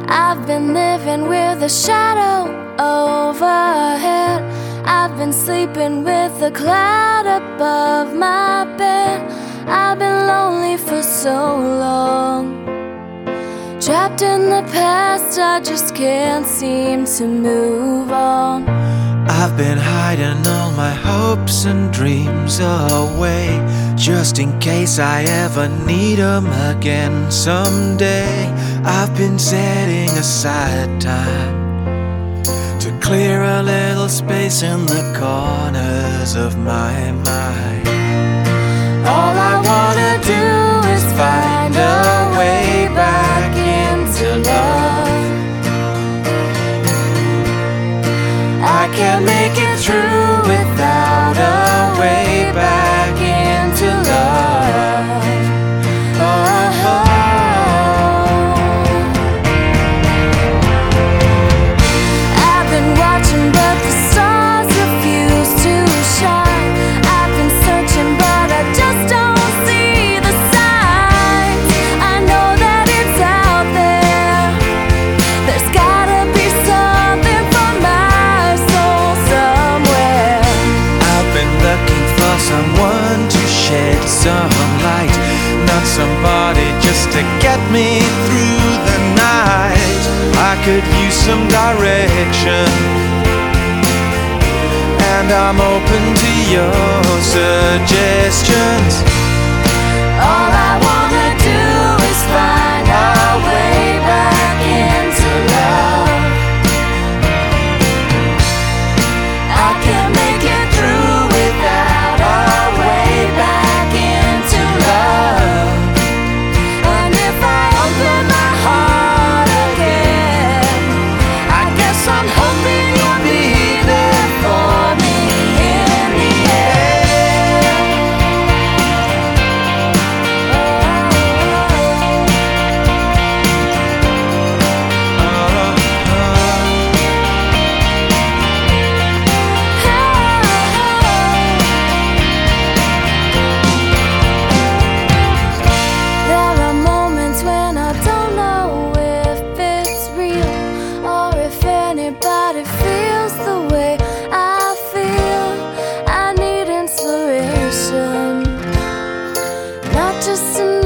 I've been living with a shadow overhead. I've been sleeping with a cloud above my bed. I've been lonely for so long, trapped in the past, I just can't seem to move on. I've been hiding all my hopes and dreams away, just in case I ever need 'em again someday. I've been setting aside time to clear a little space in the corners of my mind. All I wanna do is find a way back into love. I can't make it through without a way back into love. Oh. I've been watching but the stars refuse to shine. I've been searching but I just don't see the signs. I know that it's out there. There's gotta be something for my soul somewhere. I've been looking for someone to shed some light, not somebody just to get me through the night. I could use some direction, and I'm open to your suggestions. All I wanna do is find our way back into love. I can't make it through without our way back into love. And if I open my heart again, I guess I'm hoping you'll be there for me in the end. There are moments when I don't know if it's real or if anybody feels the way I feel. I need inspiration, not just